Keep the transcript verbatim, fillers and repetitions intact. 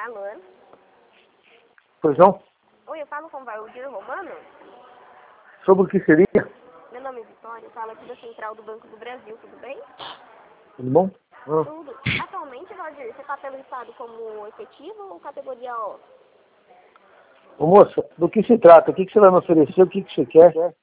Alô? Pois não? Oi, eu falo com o Valdir Romano? Sobre o que seria? Meu nome é Vitória, eu falo aqui da Central do Banco do Brasil, tudo bem? Tudo bom? Ah. Tudo. Atualmente, Valdir, você está pelo estado como efetivo ou categoria O? Ô moça, do que se trata? O que, que você vai me oferecer? O que, que você quer?